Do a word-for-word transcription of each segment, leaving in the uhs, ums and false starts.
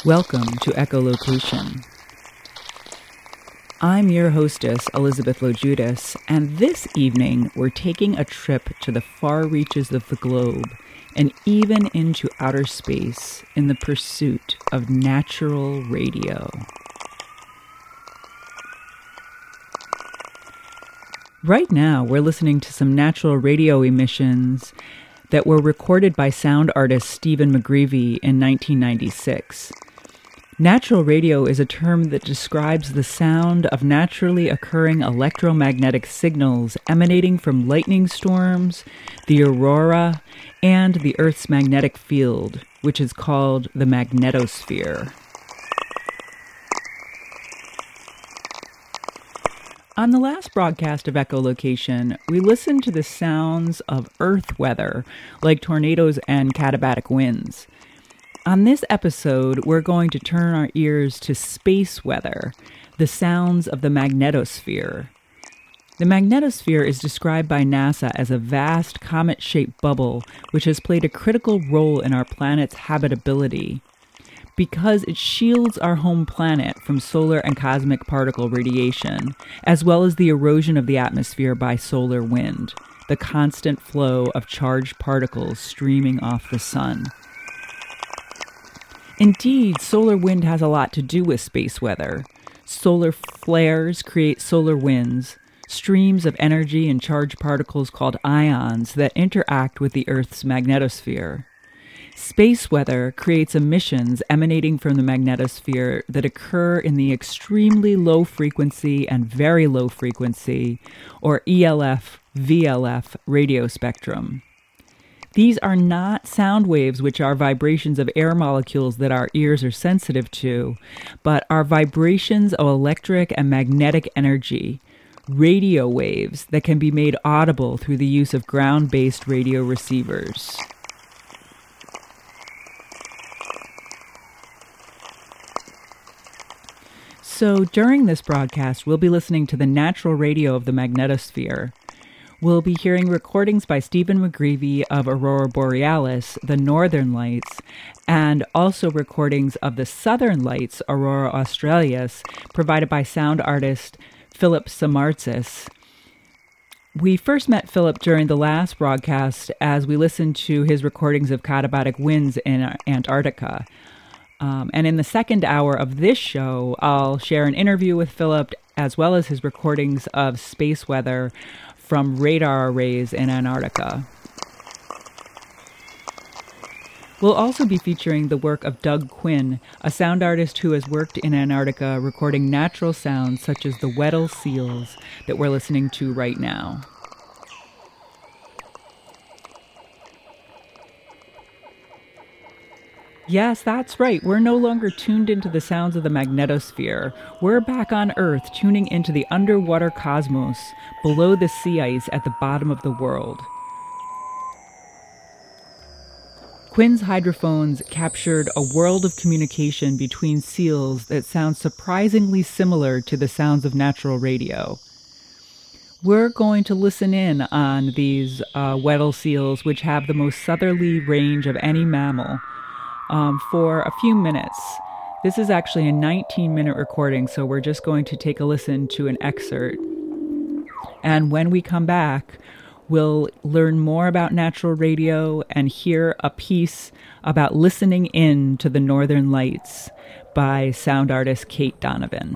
Welcome to Echolocation. I'm your hostess, Elizabeth Lojudas, and this evening we're taking a trip to the far reaches of the globe and even into outer space in the pursuit of natural radio. Right now, we're listening to some natural radio emissions that were recorded by sound artist Stephen McGreevy in nineteen ninety-six. Natural radio is a term that describes the sound of naturally occurring electromagnetic signals emanating from lightning storms, the aurora, and the Earth's magnetic field, which is called the magnetosphere. On the last broadcast of Echolocation, we listened to the sounds of Earth weather, like tornadoes and katabatic winds. On this episode, we're going to turn our ears to space weather, the sounds of the magnetosphere. The magnetosphere is described by NASA as a vast comet-shaped bubble which has played a critical role in our planet's habitability. Because it shields our home planet from solar and cosmic particle radiation, as well as the erosion of the atmosphere by solar wind, the constant flow of charged particles streaming off the sun. Indeed, solar wind has a lot to do with space weather. Solar flares create solar winds, streams of energy and charged particles called ions that interact with the Earth's magnetosphere. Space weather creates emissions emanating from the magnetosphere that occur in the extremely low frequency and very low frequency, or E L F, V L F, radio spectrum. These are not sound waves, which are vibrations of air molecules that our ears are sensitive to, but are vibrations of electric and magnetic energy, radio waves that can be made audible through the use of ground-based radio receivers. So during this broadcast, we'll be listening to the natural radio of the magnetosphere. We'll be hearing recordings by Stephen McGreevy of Aurora Borealis, the Northern Lights, and also recordings of the Southern Lights, Aurora Australis, provided by sound artist Philip Samartzis. We first met Philip during the last broadcast as we listened to his recordings of katabatic winds in Antarctica. Um, and in the second hour of this show, I'll share an interview with Philip as well as his recordings of space weather from radar arrays in Antarctica. We'll also be featuring the work of Doug Quinn, a sound artist who has worked in Antarctica recording natural sounds such as the Weddell seals that we're listening to right now. Yes, that's right. We're no longer tuned into the sounds of the magnetosphere. We're back on Earth, tuning into the underwater cosmos, below the sea ice at the bottom of the world. Quinn's hydrophones captured a world of communication between seals that sounds surprisingly similar to the sounds of natural radio. We're going to listen in on these uh, Weddell seals, which have the most southerly range of any mammal, Um, for a few minutes. This is actually a nineteen minute recording, so we're just going to take a listen to an excerpt. And when we come back, we'll learn more about natural radio and hear a piece about listening in to the Northern Lights by sound artist Kate Donovan.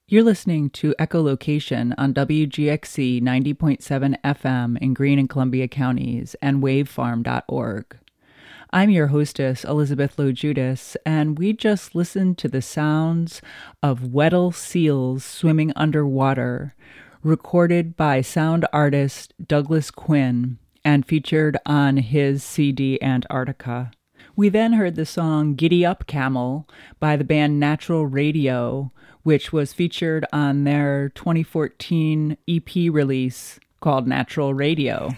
You're listening to Echolocation on W G X C ninety point seven F M in Greene and Columbia counties and wavefarm dot org. I'm your hostess, Elizabeth Lowe Judas, and we just listened to the sounds of Weddell seals swimming underwater, recorded by sound artist Douglas Quinn and featured on his C D Antarctica. We then heard the song Giddy Up Camel by the band Natural Radio, which was featured on their twenty fourteen E P release called Natural Radio.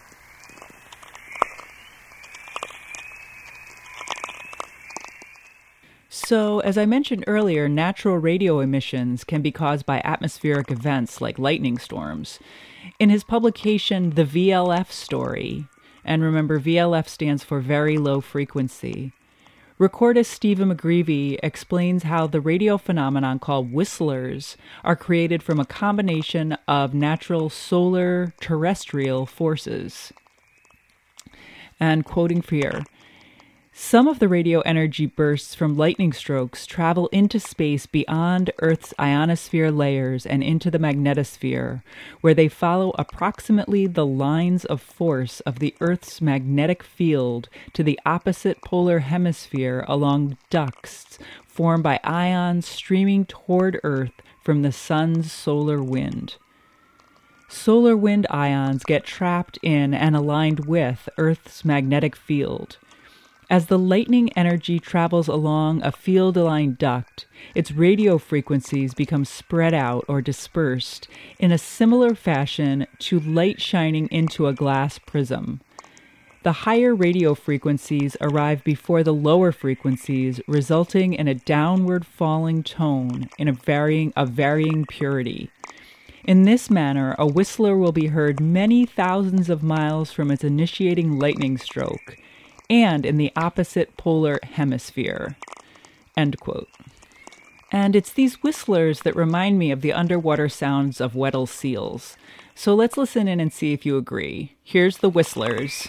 So, as I mentioned earlier, natural radio emissions can be caused by atmospheric events like lightning storms. In his publication, The V L F Story, and remember, V L F stands for Very Low Frequency, recordist Stephen McGreevy explains how the radio phenomenon called whistlers are created from a combination of natural solar terrestrial forces. And quoting for here, some of the radio energy bursts from lightning strokes travel into space beyond Earth's ionosphere layers and into the magnetosphere, where they follow approximately the lines of force of the Earth's magnetic field to the opposite polar hemisphere along ducts formed by ions streaming toward Earth from the sun's solar wind. Solar wind ions get trapped in and aligned with Earth's magnetic field. As the lightning energy travels along a field-aligned duct, its radio frequencies become spread out or dispersed in a similar fashion to light shining into a glass prism. The higher radio frequencies arrive before the lower frequencies, resulting in a downward falling tone in a varying, of varying purity. In this manner, a whistler will be heard many thousands of miles from its initiating lightning stroke, and in the opposite polar hemisphere." End quote. And it's these whistlers that remind me of the underwater sounds of Weddell seals. So let's listen in and see if you agree. Here's the whistlers.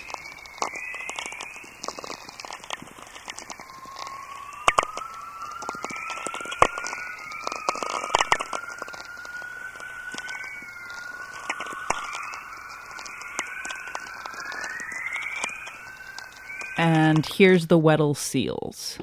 And here's the Weddell seals.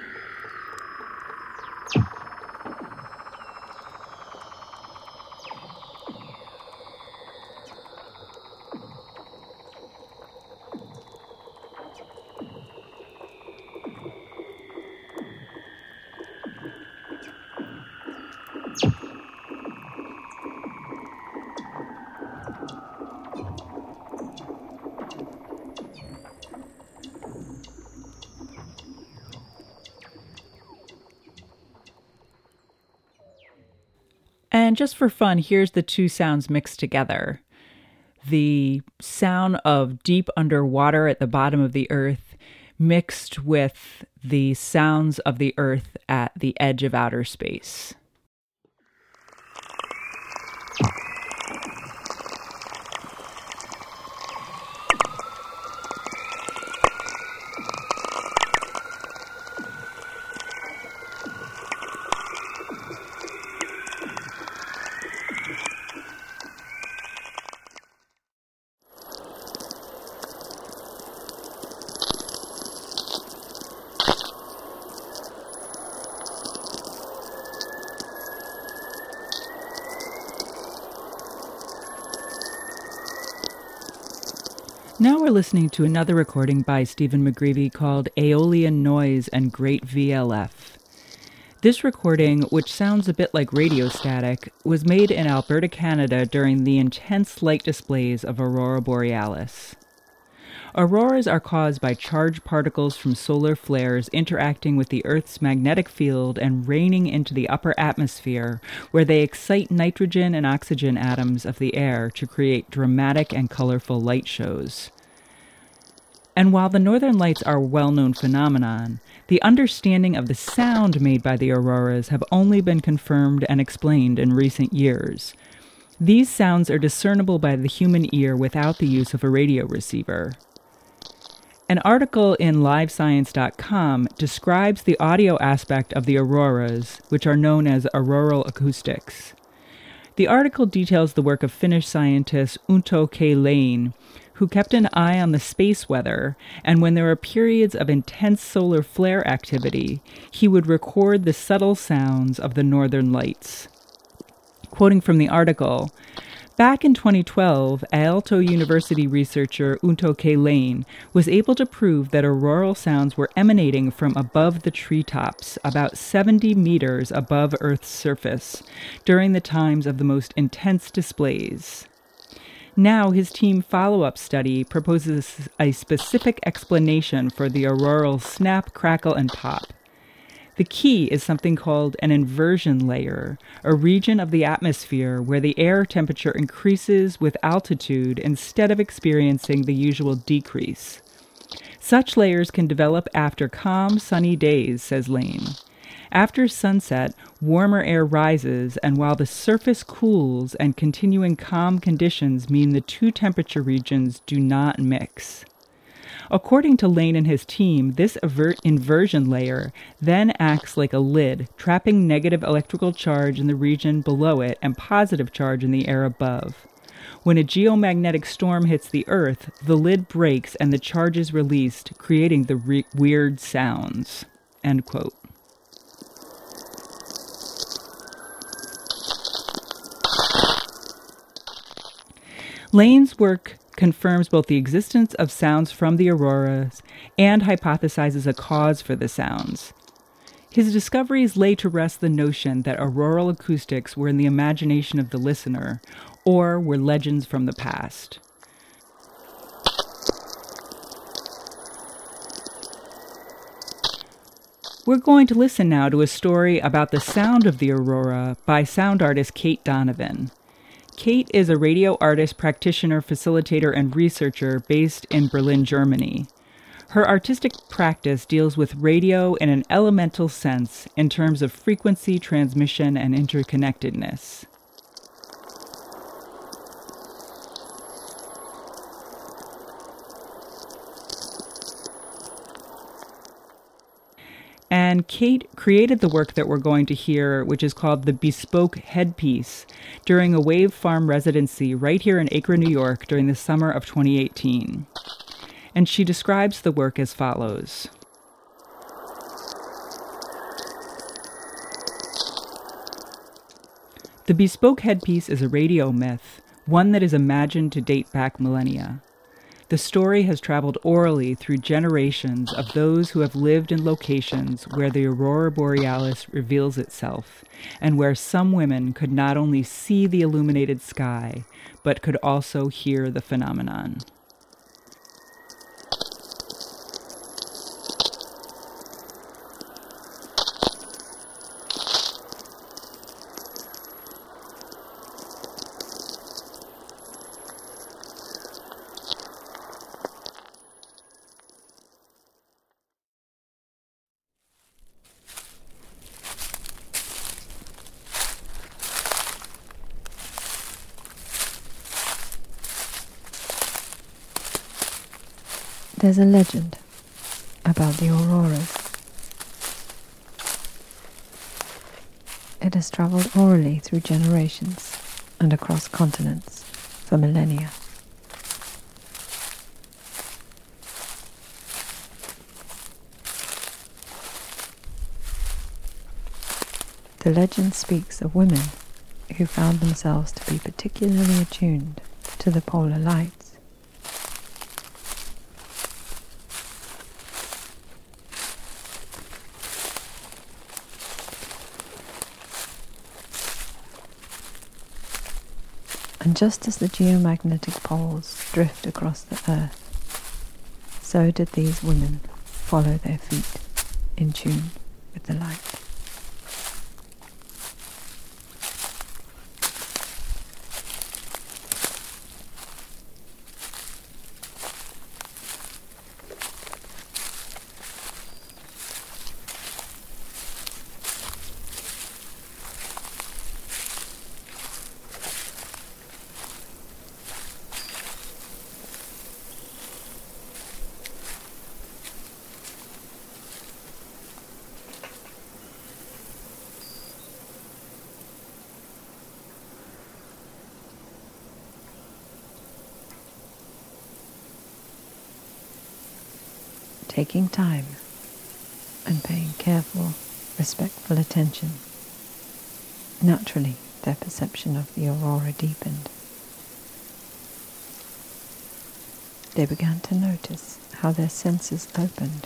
And just for fun, here's the two sounds mixed together. The sound of deep underwater at the bottom of the earth mixed with the sounds of the earth at the edge of outer space. Now we're listening to another recording by Stephen McGreevy called Aeolian Noise and Great V L F. This recording, which sounds a bit like radio static, was made in Alberta, Canada during the intense light displays of Aurora Borealis. Auroras are caused by charged particles from solar flares interacting with the Earth's magnetic field and raining into the upper atmosphere, where they excite nitrogen and oxygen atoms of the air to create dramatic and colorful light shows. And while the northern lights are a well-known phenomenon, the understanding of the sound made by the auroras have only been confirmed and explained in recent years. These sounds are discernible by the human ear without the use of a radio receiver. An article in live science dot com describes the audio aspect of the auroras, which are known as auroral acoustics. The article details the work of Finnish scientist Unto K. Lane, who kept an eye on the space weather, and when there were periods of intense solar flare activity, he would record the subtle sounds of the northern lights. Quoting from the article, back in twenty twelve, Aalto University researcher Unto K. Lane was able to prove that auroral sounds were emanating from above the treetops, about seventy meters above Earth's surface, during the times of the most intense displays. Now his team follow-up study proposes a specific explanation for the auroral snap, crackle, and pop. The key is something called an inversion layer, a region of the atmosphere where the air temperature increases with altitude instead of experiencing the usual decrease. Such layers can develop after calm, sunny days, says Lane. After sunset, warmer air rises, and while the surface cools and continuing calm conditions mean the two temperature regions do not mix. According to Lane and his team, this aver- inversion layer then acts like a lid, trapping negative electrical charge in the region below it and positive charge in the air above. When a geomagnetic storm hits the Earth, the lid breaks and the charge is released, creating the re- weird sounds. End quote. Lane's work confirms both the existence of sounds from the auroras and hypothesizes a cause for the sounds. His discoveries lay to rest the notion that auroral acoustics were in the imagination of the listener, or were legends from the past. We're going to listen now to a story about the sound of the aurora by sound artist Kate Donovan. Kate is a radio artist, practitioner, facilitator, and researcher based in Berlin, Germany. Her artistic practice deals with radio in an elemental sense in terms of frequency, transmission, and interconnectedness. And Kate created the work that we're going to hear, which is called the Bespoke Headpiece, during a Wave Farm residency right here in Acre, New York, during the summer of twenty eighteen. And she describes the work as follows. The bespoke headpiece is a radio myth, one that is imagined to date back millennia. The story has traveled orally through generations of those who have lived in locations where the aurora borealis reveals itself, and where some women could not only see the illuminated sky, but could also hear the phenomenon. There's a legend about the auroras. It has traveled orally through generations and across continents for millennia. The legend speaks of women who found themselves to be particularly attuned to the polar lights. And just as the geomagnetic poles drift across the earth, so did these women follow their feet in tune with the light. taking time and paying careful, respectful attention. Naturally, their perception of the aurora deepened. They began to notice how their senses opened,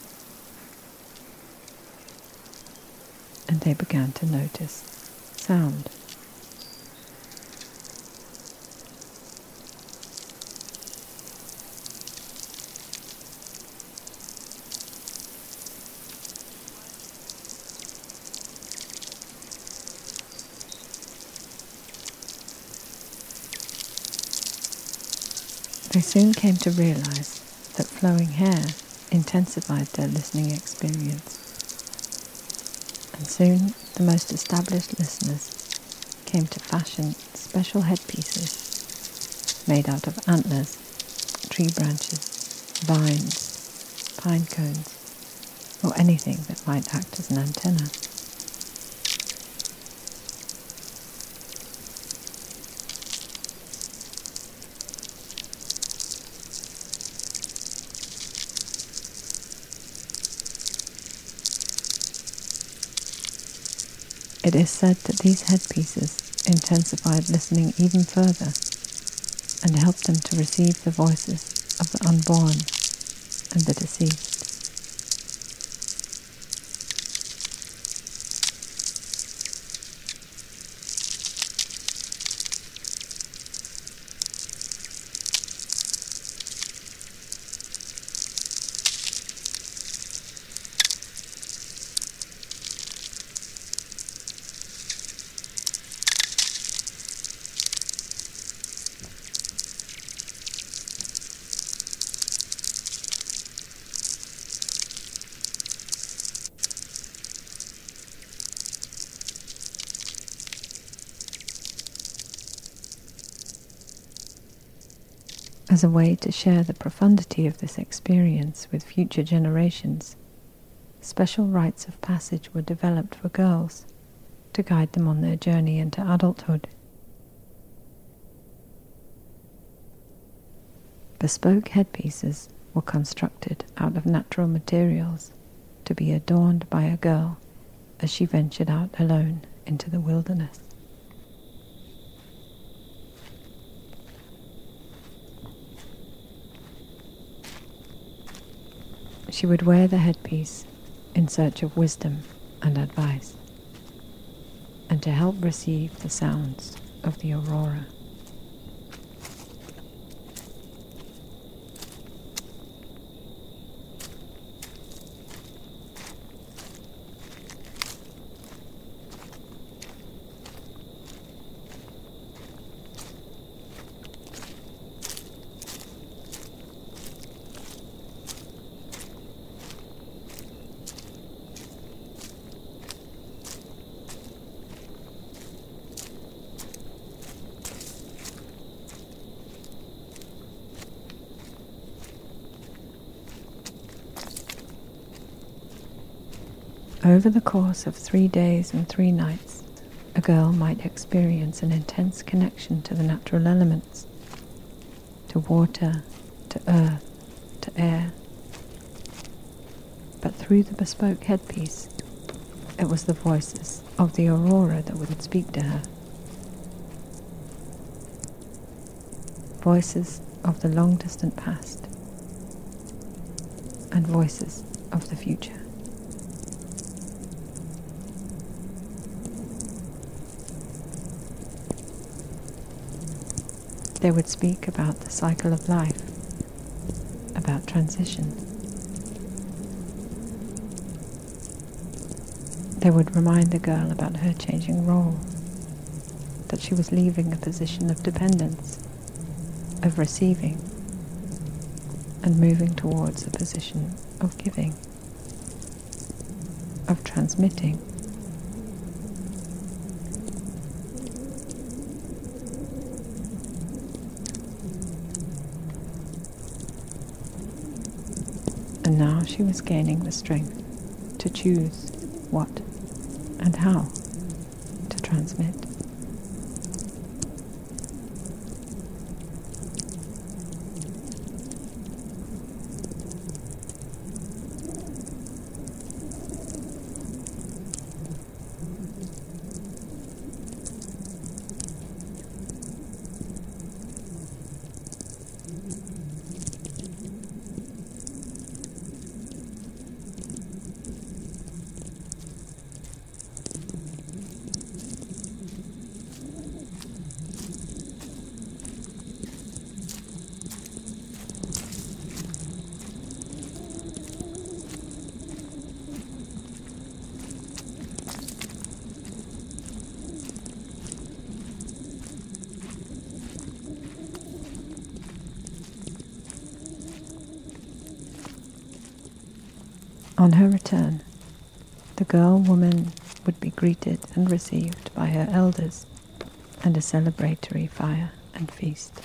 and they began to notice sound. They soon came to realize that flowing hair intensified their listening experience, and soon the most established listeners came to fashion special headpieces made out of antlers, tree branches, vines, pine cones, or anything that might act as an antenna. It is said that these headpieces intensified listening even further and helped them to receive the voices of the unborn and the deceased. As a way to share the profundity of this experience with future generations, special rites of passage were developed for girls to guide them on their journey into adulthood. Bespoke headpieces were constructed out of natural materials to be adorned by a girl as she ventured out alone into the wilderness. She would wear the headpiece in search of wisdom and advice, and to help receive the sounds of the aurora. Over the course of three days and three nights, a girl might experience an intense connection to the natural elements, to water, to earth, to air. But through the bespoke headpiece, it was the voices of the aurora that would speak to her. Voices of the long-distant past, and voices of the future. They would speak about the cycle of life, about transition. They would remind the girl about her changing role, that she was leaving a position of dependence, of receiving, and moving towards a position of giving, of transmitting. And now she was gaining the strength to choose what and how to transmit. On her return, the girl woman would be greeted and received by her elders and a celebratory fire and feast.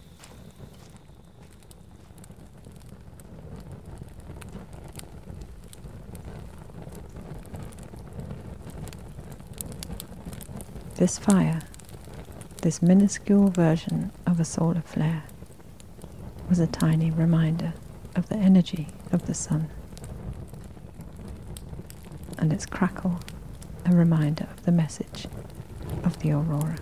This fire, this minuscule version of a solar flare, was a tiny reminder of the energy of the sun, and its crackle a reminder of the message of the aurora.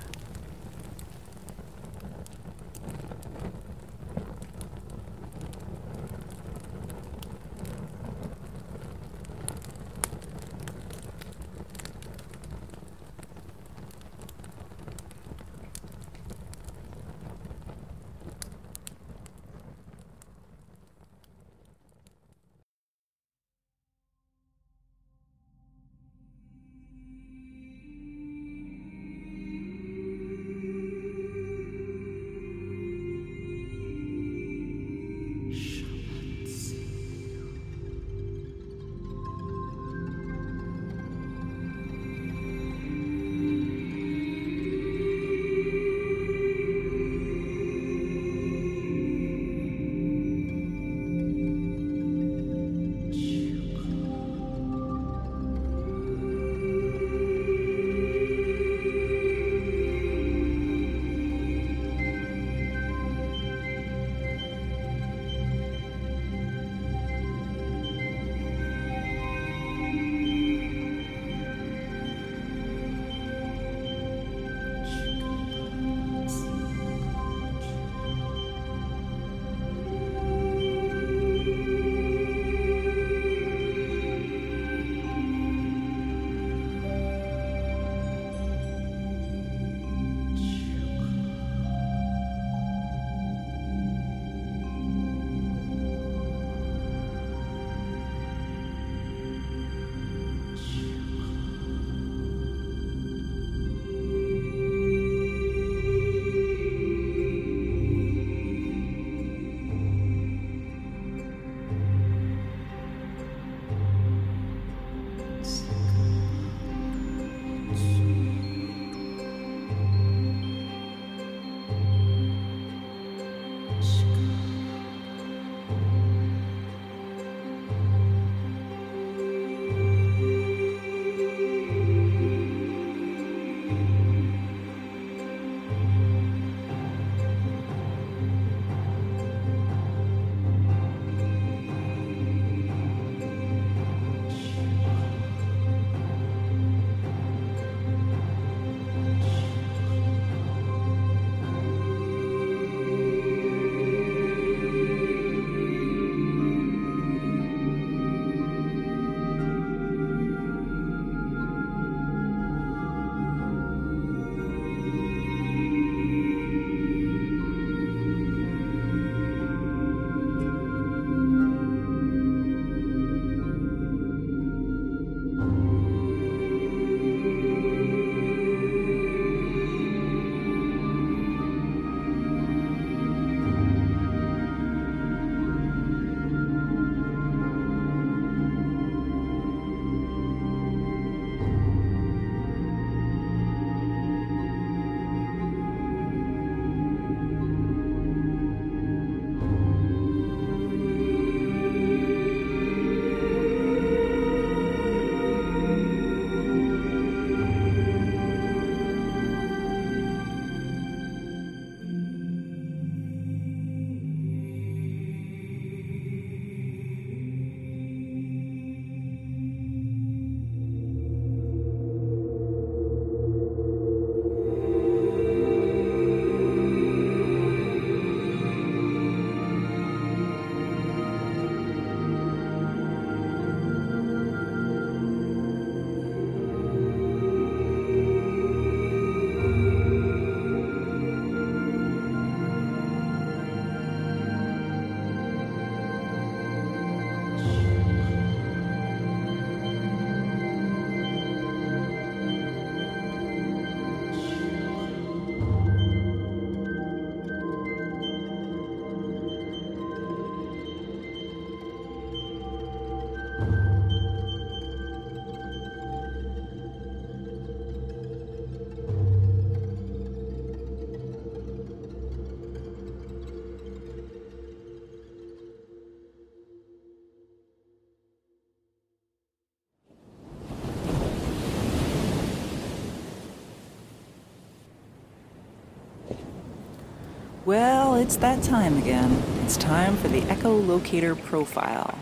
Well, it's that time again. It's time for the echolocator profile.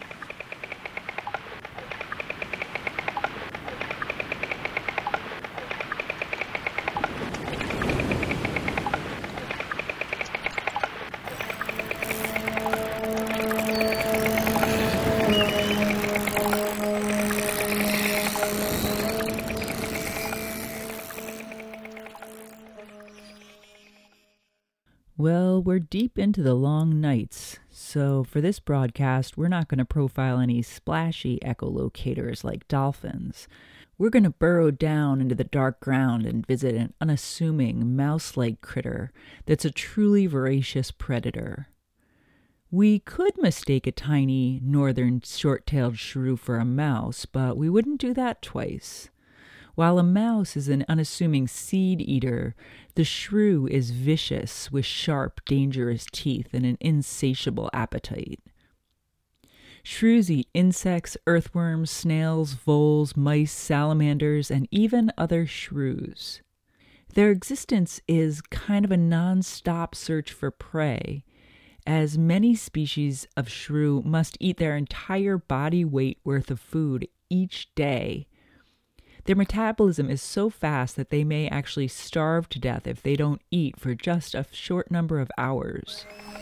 Well, we're deep into the long nights, so for this broadcast, we're not going to profile any splashy echolocators like dolphins. We're going to burrow down into the dark ground and visit an unassuming mouse-like critter that's a truly voracious predator. We could mistake a tiny northern short-tailed shrew for a mouse, but we wouldn't do that twice. While a mouse is an unassuming seed eater, the shrew is vicious with sharp, dangerous teeth and an insatiable appetite. Shrews eat insects, earthworms, snails, voles, mice, salamanders, and even other shrews. Their existence is kind of a non-stop search for prey, as many species of shrew must eat their entire body weight worth of food each day. Their metabolism is so fast that they may actually starve to death if they don't eat for just a short number of hours.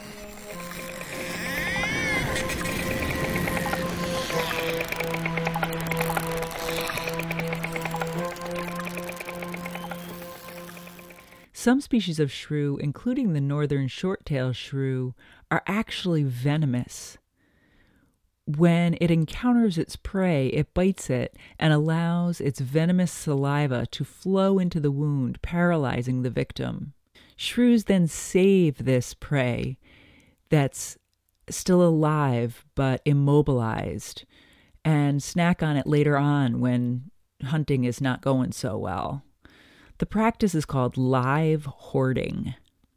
Some species of shrew, including the northern short-tailed shrew, are actually venomous. When it encounters its prey, it bites it and allows its venomous saliva to flow into the wound, paralyzing the victim. Shrews then save this prey that's still alive but immobilized and snack on it later on when hunting is not going so well. The practice is called live hoarding.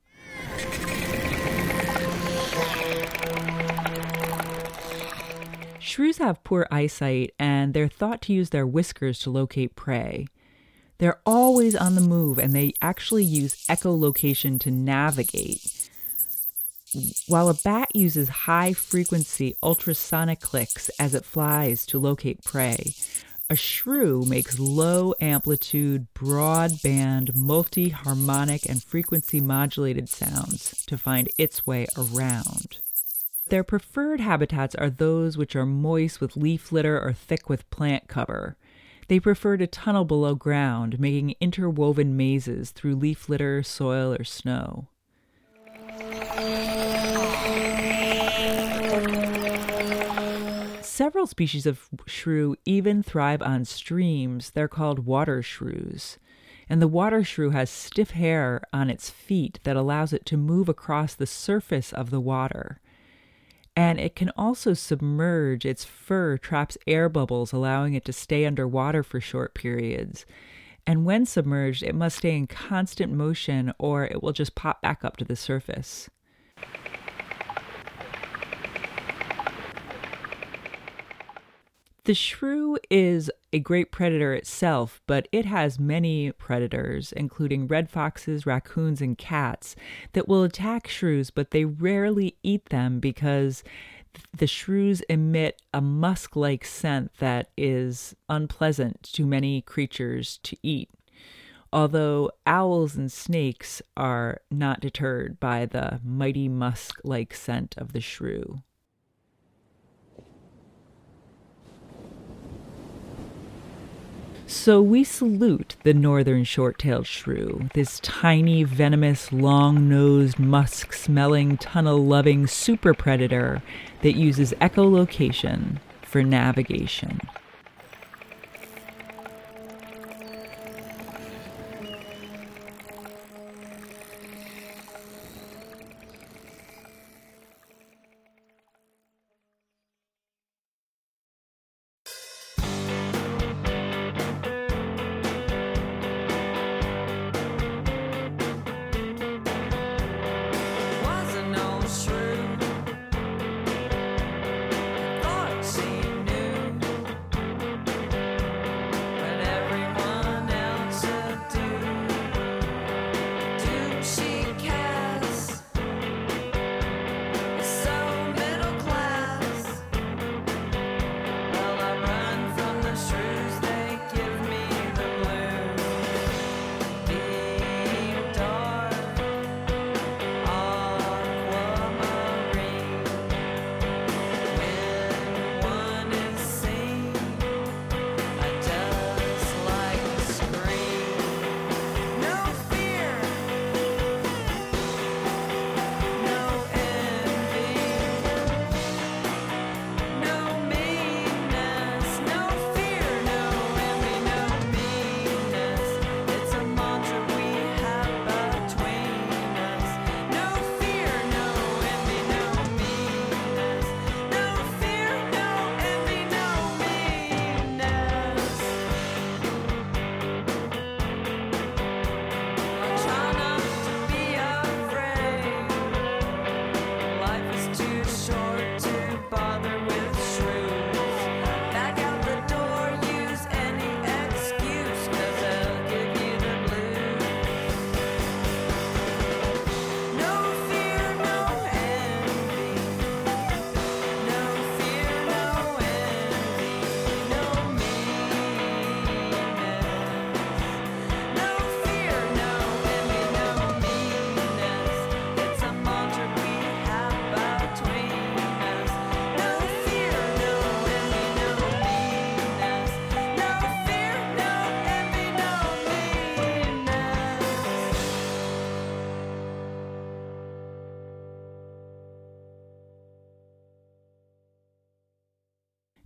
Shrews have poor eyesight, and they're thought to use their whiskers to locate prey. They're always on the move, and they actually use echolocation to navigate. While a bat uses high-frequency ultrasonic clicks as it flies to locate prey, a shrew makes low-amplitude, broadband, multi-harmonic, and frequency-modulated sounds to find its way around. Their preferred habitats are those which are moist with leaf litter or thick with plant cover. They prefer to tunnel below ground, making interwoven mazes through leaf litter, soil, or snow. Several species of shrew even thrive on streams. They're called water shrews. And the water shrew has stiff hair on its feet that allows it to move across the surface of the water. And it can also submerge. Its fur traps air bubbles, allowing it to stay underwater for short periods. And when submerged, it must stay in constant motion or it will just pop back up to the surface. The shrew is a great predator itself, but it has many predators, including red foxes, raccoons, and cats, that will attack shrews, but they rarely eat them because the shrews emit a musk-like scent that is unpleasant to many creatures to eat. Although owls and snakes are not deterred by the mighty musk-like scent of the shrew. So we salute the northern short-tailed shrew, this tiny, venomous, long-nosed, musk-smelling, tunnel-loving super predator that uses echolocation for navigation.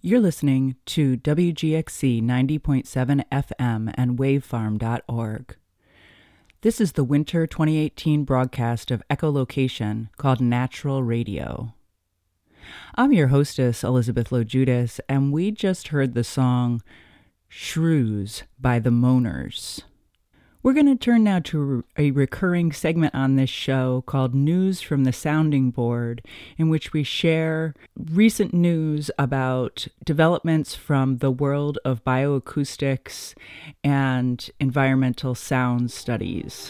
You're listening to W G X C ninety point seven F M and wavefarm dot org. This is the winter twenty eighteen broadcast of Echolocation called Natural Radio. I'm your hostess, Elizabeth Lojudas, and we just heard the song Shrews by the Moaners. We're going to turn now to a recurring segment on this show called News from the Sounding Board, in which we share recent news about developments from the world of bioacoustics and environmental sound studies.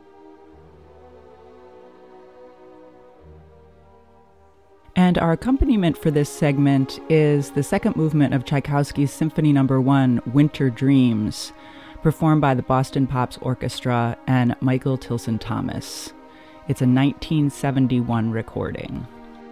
And our accompaniment for this segment is the second movement of Tchaikovsky's Symphony Number One, Winter Dreams, performed by the Boston Pops Orchestra and Michael Tilson Thomas. It's a nineteen seventy-one recording.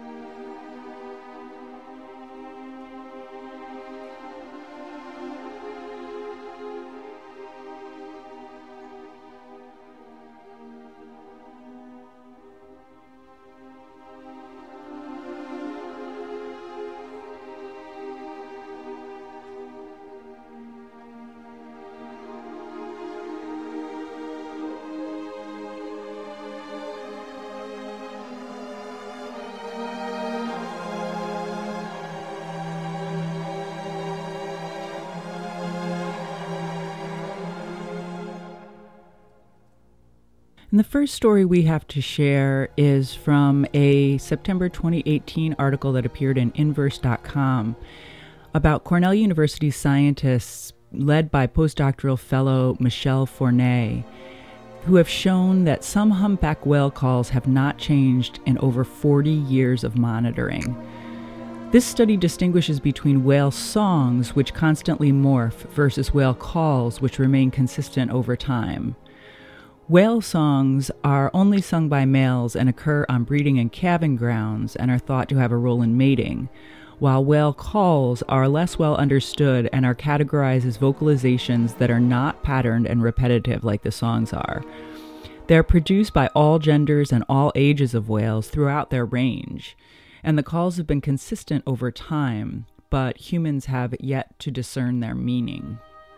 And the first story we have to share is from a September twenty eighteen article that appeared in inverse dot com about Cornell University scientists led by postdoctoral fellow Michel Fournet, who have shown that some humpback whale calls have not changed in over forty years of monitoring. This study distinguishes between whale songs, which constantly morph, versus whale calls, which remain consistent over time. Whale songs are only sung by males and occur on breeding and calving grounds and are thought to have a role in mating, while whale calls are less well understood and are categorized as vocalizations that are not patterned and repetitive like the songs are. They're produced by all genders and all ages of whales throughout their range, and the calls have been consistent over time, but humans have yet to discern their meaning.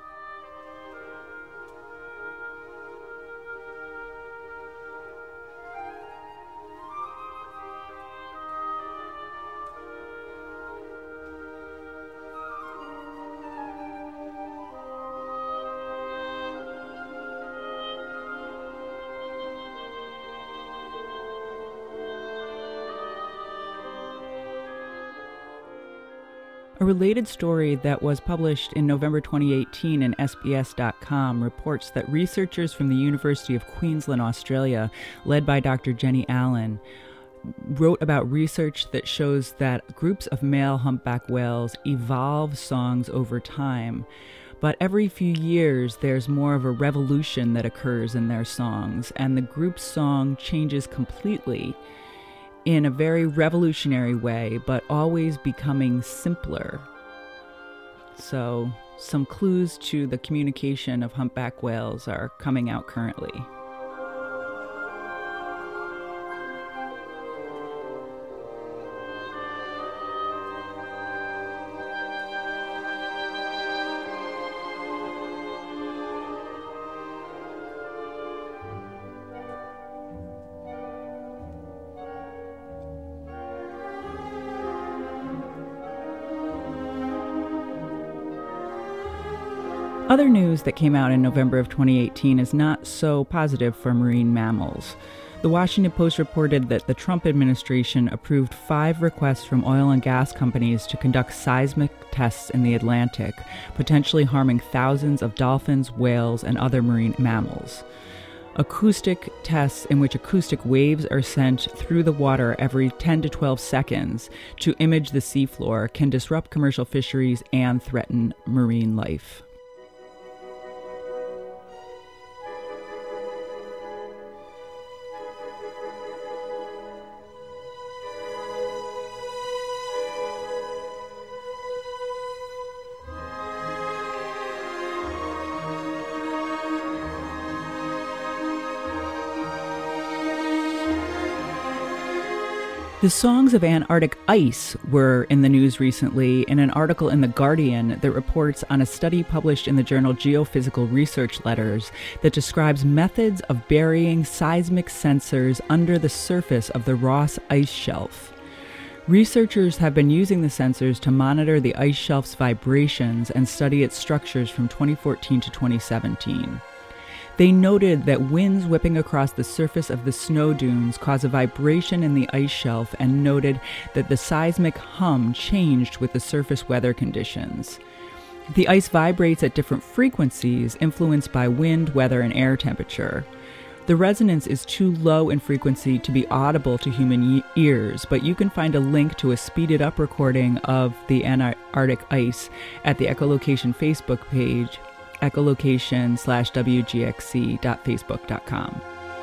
A related story that was published in November twenty eighteen in S B S dot com reports that researchers from the University of Queensland, Australia, led by Doctor Jenny Allen, wrote about research that shows that groups of male humpback whales evolve songs over time. But every few years, there's more of a revolution that occurs in their songs, and the group's song changes completely in a very revolutionary way, but always becoming simpler. So, some clues to the communication of humpback whales are coming out currently. Other news that came out in November of twenty eighteen is not so positive for marine mammals. The Washington Post reported that the Trump administration approved five requests from oil and gas companies to conduct seismic tests in the Atlantic, potentially harming thousands of dolphins, whales, and other marine mammals. Acoustic tests in which acoustic waves are sent through the water every ten to twelve seconds to image the seafloor can disrupt commercial fisheries and threaten marine life. The songs of Antarctic ice were in the news recently in an article in The Guardian that reports on a study published in the journal Geophysical Research Letters that describes methods of burying seismic sensors under the surface of the Ross Ice Shelf. Researchers have been using the sensors to monitor the ice shelf's vibrations and study its structures from twenty fourteen to twenty seventeen. They noted that winds whipping across the surface of the snow dunes cause a vibration in the ice shelf and noted that the seismic hum changed with the surface weather conditions. The ice vibrates at different frequencies influenced by wind, weather, and air temperature. The resonance is too low in frequency to be audible to human e- ears, but you can find a link to a speeded up recording of the Antarctic ice at the Echolocation Facebook page, echolocation slash wgxc dot facebook dot com.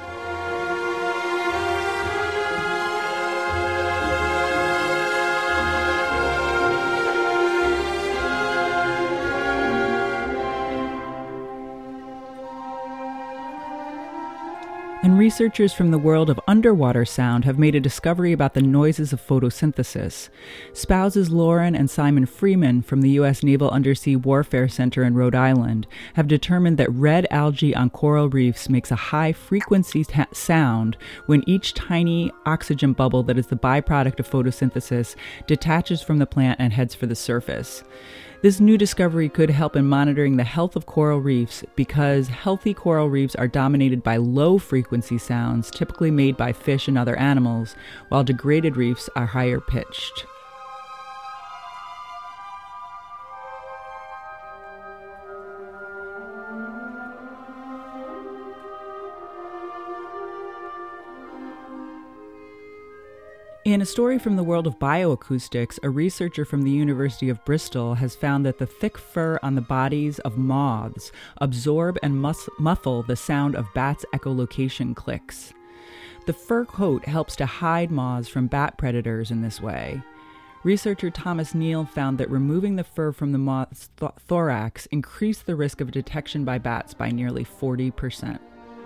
And researchers from the world of underwater sound have made a discovery about the noises of photosynthesis. Spouses Lauren and Simon Freeman from the U S Naval Undersea Warfare Center in Rhode Island have determined that red algae on coral reefs makes a high-frequency ta- sound when each tiny oxygen bubble that is the byproduct of photosynthesis detaches from the plant and heads for the surface. This new discovery could help in monitoring the health of coral reefs because healthy coral reefs are dominated by low-frequency sounds typically made by fish and other animals, while degraded reefs are higher pitched. In a story from the world of bioacoustics, a researcher from the University of Bristol has found that the thick fur on the bodies of moths absorb and mus- muffle the sound of bats' echolocation clicks. The fur coat helps to hide moths from bat predators in this way. Researcher Thomas Neal found that removing the fur from the moth's th- thorax increased the risk of detection by bats by nearly forty percent.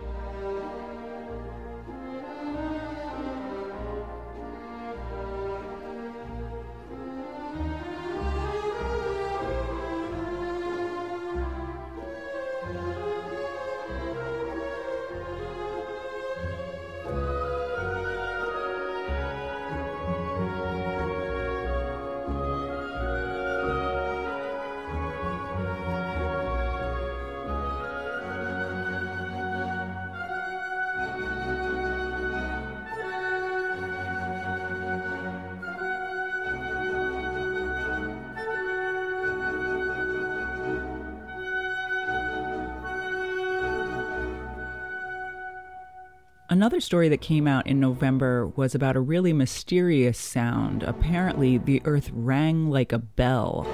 Another story that came out in November was about a really mysterious sound. Apparently, the Earth rang like a bell.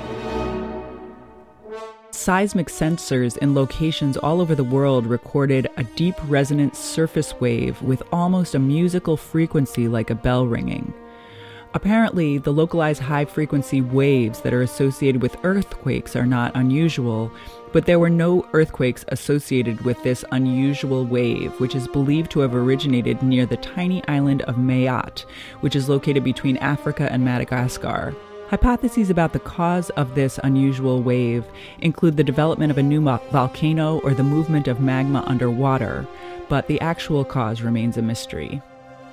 Seismic sensors in locations all over the world recorded a deep resonant surface wave with almost a musical frequency like a bell ringing. Apparently, the localized high-frequency waves that are associated with earthquakes are not unusual, but there were no earthquakes associated with this unusual wave, which is believed to have originated near the tiny island of Mayotte, which is located between Africa and Madagascar. Hypotheses about the cause of this unusual wave include the development of a new volcano or the movement of magma underwater, but the actual cause remains a mystery.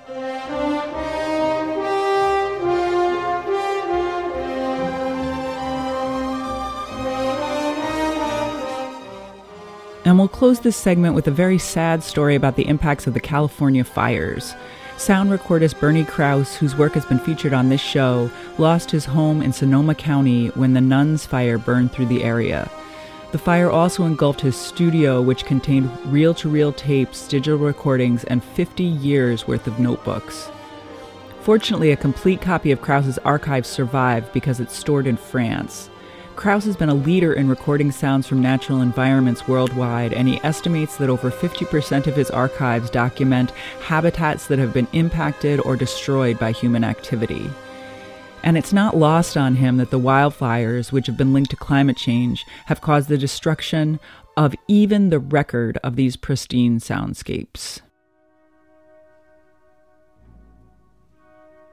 And we'll close this segment with a very sad story about the impacts of the California fires. Sound recordist Bernie Krause, whose work has been featured on this show, lost his home in Sonoma County when the Nuns fire burned through the area. The fire also engulfed his studio, which contained reel-to-reel tapes, digital recordings, and fifty years worth of notebooks. Fortunately, a complete copy of Krause's archives survived because it's stored in France. Krause has been a leader in recording sounds from natural environments worldwide, and he estimates that over fifty percent of his archives document habitats that have been impacted or destroyed by human activity. And it's not lost on him that the wildfires, which have been linked to climate change, have caused the destruction of even the record of these pristine soundscapes.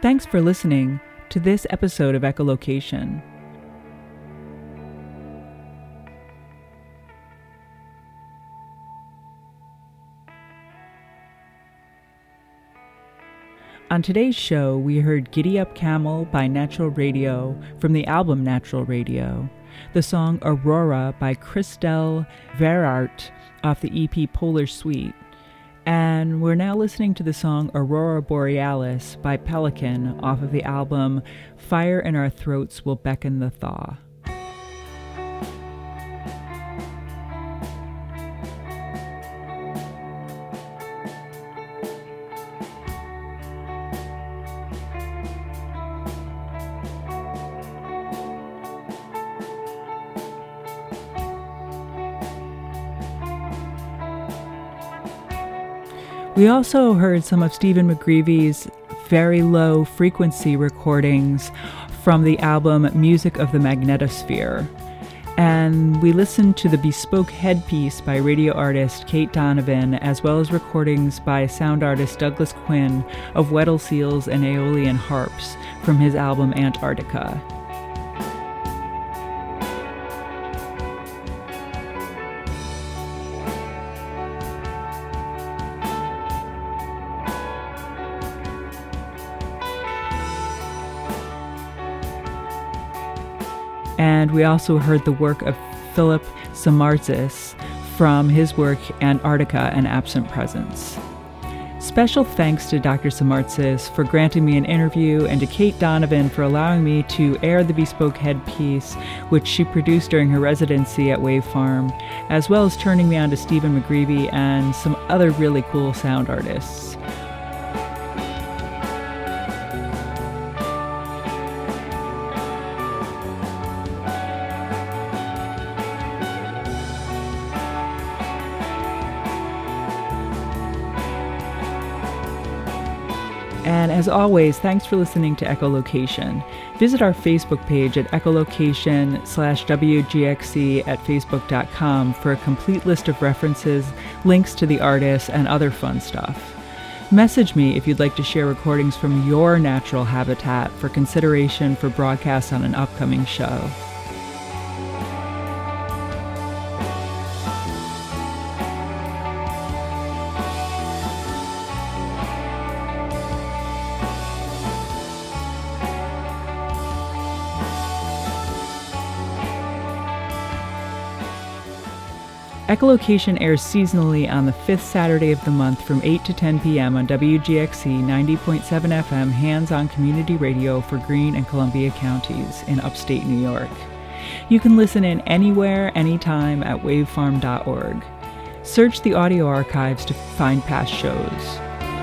Thanks for listening to this episode of Echolocation. On today's show, we heard Giddy Up Camel by Natural Radio from the album Natural Radio, the song Aurora by Christel Verart off the E P Polar Suite, and we're now listening to the song Aurora Borealis by Pelican off of the album Fire in Our Throats Will Beckon the Thaw. We also heard some of Stephen McGreevy's very low frequency recordings from the album Music of the Magnetosphere. And we listened to the bespoke headpiece by radio artist Kate Donovan, as well as recordings by sound artist Douglas Quinn of Weddell Seals and Aeolian Harps from his album Antarctica. And we also heard the work of Philip Samartzis from his work Antarctica and Absent Presence. Special thanks to Doctor Samartzis for granting me an interview, and to Kate Donovan for allowing me to air the bespoke headpiece, which she produced during her residency at Wave Farm, as well as turning me on to Stephen McGreevy and some other really cool sound artists. And as always, thanks for listening to Echolocation. Visit our Facebook page at echolocation slash WGXC at facebook dot com for a complete list of references, links to the artists, and other fun stuff. Message me if you'd like to share recordings from your natural habitat for consideration for broadcast on an upcoming show. Echolocation airs seasonally on the fifth Saturday of the month from eight to ten p.m. on W G X C ninety point seven F M hands-on community radio for Greene and Columbia counties in upstate New York. You can listen in anywhere, anytime at wavefarm dot org. Search the audio archives to find past shows.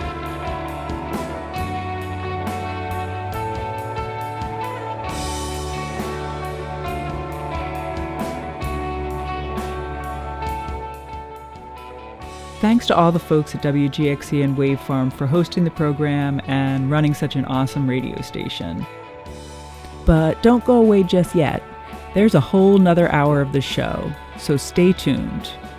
Thanks to all the folks at W G X C and Wave Farm for hosting the program and running such an awesome radio station. But don't go away just yet. There's a whole nother hour of the show, so stay tuned.